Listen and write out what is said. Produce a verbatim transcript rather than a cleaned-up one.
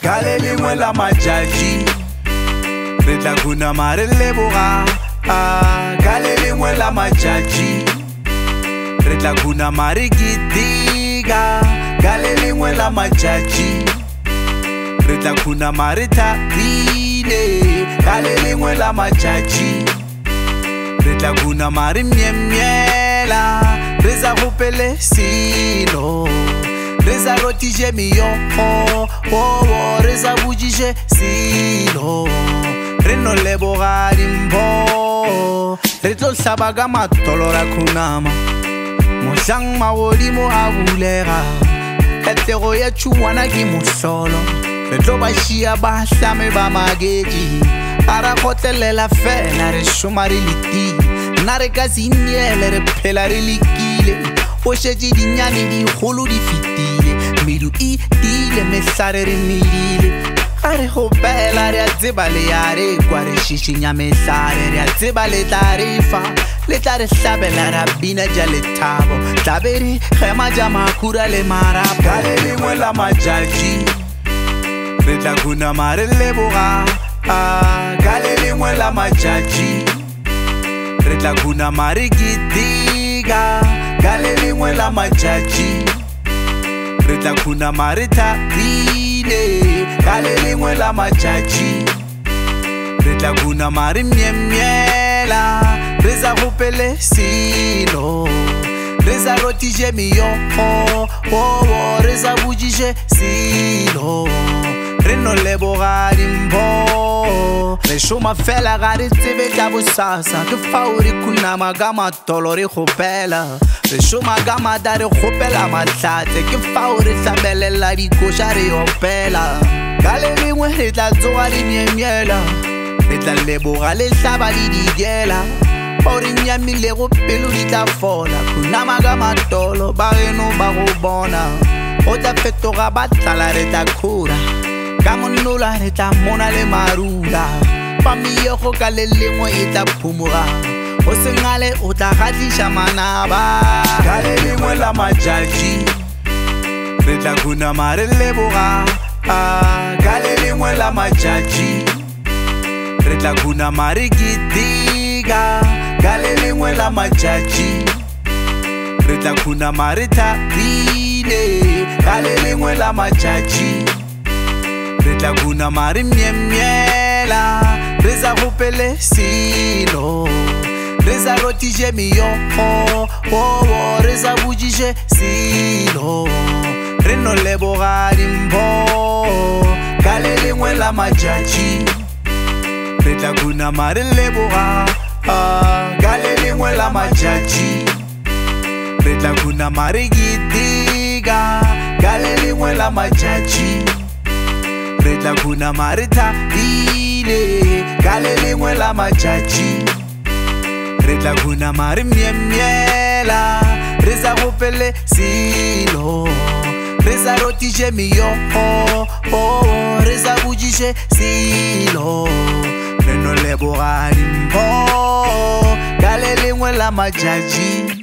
ka le lengwe la matšatši re tla khunama re leboga ka le lengwe la matšatši re tla khunama re keteka ka le lengwe la matšatši re tla khunama re thabile ka le lengwe la matšatši re tla khunama re myemyela re sa gopele selo re sa rotiše meyogo re sa botšiše selo re no leboga dimpho re tlo hlaba ka matolo ra khunama mohlang magodimo a bulega katlego ya tšhuwana ke mohlolo re tlo ba šia ba hlame ba maketši a ra kgotlelela fela re šoma re letile nna re ka se ineele re phela re lekile o šetše dinyane dikgolo di fetile medu e tile mehlare re medile a re gopela re a tseba le ya re kwa re šišinya mehlare re a tseba le tla re fa le tla re hlabela ra bina ja lethabo tlabe re gema ja makhura le marapo ka le lengwe la matšatši re tla khunama re leboga ka le lengwe la matšatši re tla khunama re keteka ka le lengwe la matšatši re tla khunama re thabile ka le lengwe la matšatši re tla khunama re myemyela re sa gopele selo re sa rotiše meyogo re sa botšiše selo re no leboga dimpho re šoma fela ga re tsebe tla bosasa ke fao re khunama ka matolo re gopela re šoma ka mata re gopela mahlatse ke fao re hlamelela dikoša re opela ka le lengwe re tla tsoga re myemyela re tla leboga le hlaba le dikela o re nyamilego pelo di tla fola khunama ka matolo ba geno ba go bona o tla fetoga ba tlala re tla khura ka monnola re tla mona le marula fa meyogo ka le lengwe e tla phumoga o sengale o tla gatliša manaba ka le lengwe la matšatši re tla khunama re leboga ka le lengwe la matšatši re tla khunama re keteka ka le lengwe la matšatši re tla khunama re thabile ka le lengwe la matšatši re tla khunama re myemyela re sa gopele selo re sa rotiše meyogo re sa botšiše selo re no leboga dimpho ka le lengwe la matšatši re tla khunama re leboga ka le lengwe la matšatši re tla khunama re keteka ka le lengwe la matšatši re tla khunama re thabile ka le lengwe la matšatši re tla khunama re myemyela re sa gopele selo re sa rotiše meyogo re sa botšiše selo re no leboga dimpho ka le lengwe la matšatši